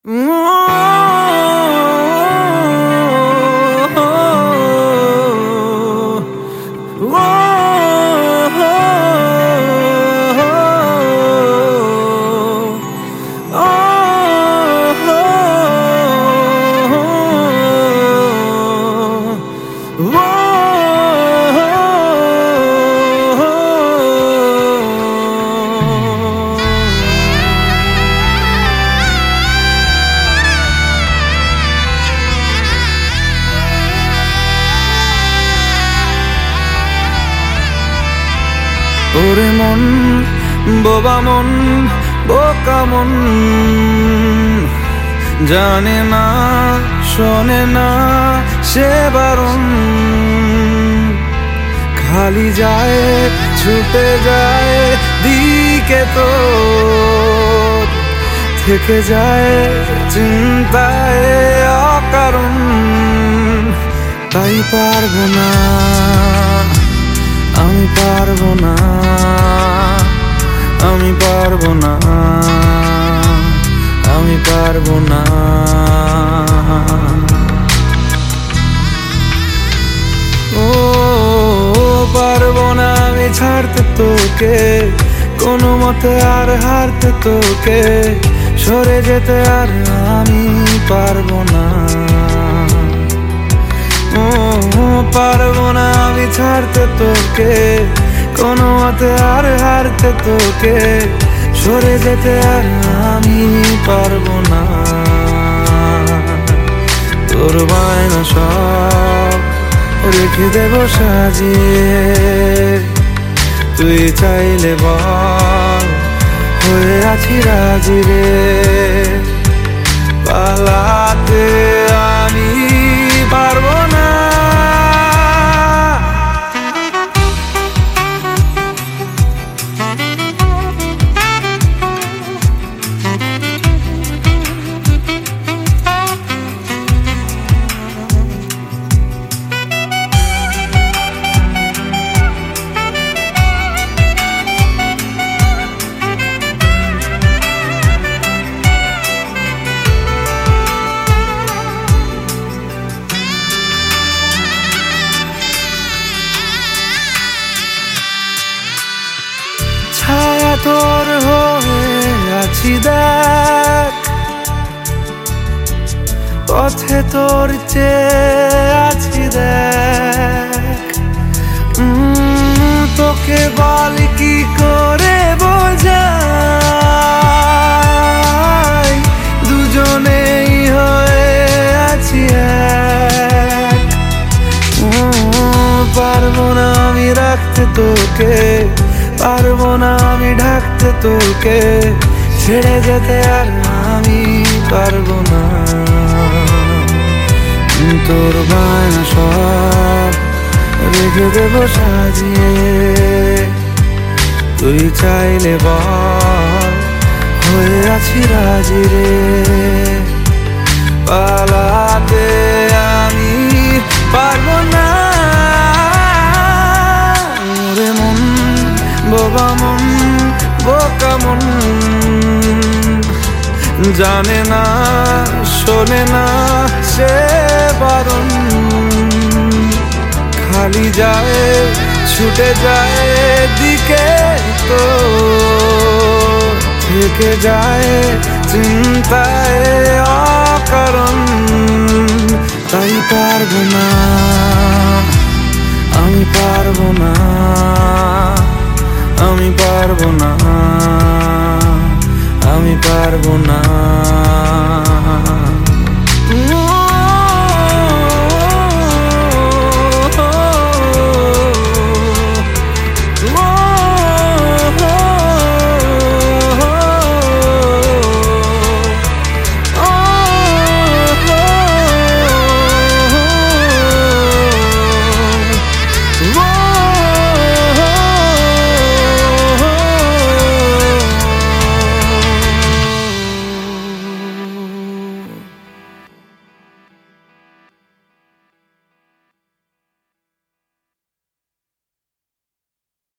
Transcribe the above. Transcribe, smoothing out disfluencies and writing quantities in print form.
ওরে মন, বোবা মন, বোকা মন, জানে না শোনে না সে বারণ, খালি যায় ছুটে যায় দিকে তো থেকে যায় চিন্তায় অকারণ। তাই পারবো না, আমি পারবো না, আমি পারবো না, আমি পারবো না। ও পারবো না আমি ছাড়তে তোকে, কোনো মতে আর হারতে তোকে, সরে যেতে আর আমি পারবো না। পারবো না আমি ছাড়তে তোকে, কোনো মতে আর হারতে তোকে, সরে যেতে আর আমি পারবো না। তোর বায়না সব রেখে দেব সাজিয়ে, তুই চাইলে বল হয়ে আছি রাজি রে। পালাতে আমি পারবো না। ছায়া তোর হয়ে আছি দেখ, পথে তোর চেয়ে আছি দেখ। তোকে বল কি করে বোঝাই, দুজনেই হয়ে আছি এক। পারবো না আমি রাখতে তোকে, পারবো না আমি ঢাকতে তোকে, ছেড়ে যেতে আর আমি পারবো না। তোর বায়না সব রেখে দেব সাজিয়ে, তুই চাইলে বল হয়ে আছি রাজি রে। পালাতে আমি পারবো না। ওরে মন, বোবা মন, বোকা মন, জানে না শোনে না সে বারণ, খালি যায় ছুটে যায় দিকে তো থেকে যায় চিন্তায় অকারণ। তাই পারবো না, আমি পারবো না, আমি পারবো না, আমি পারবো না।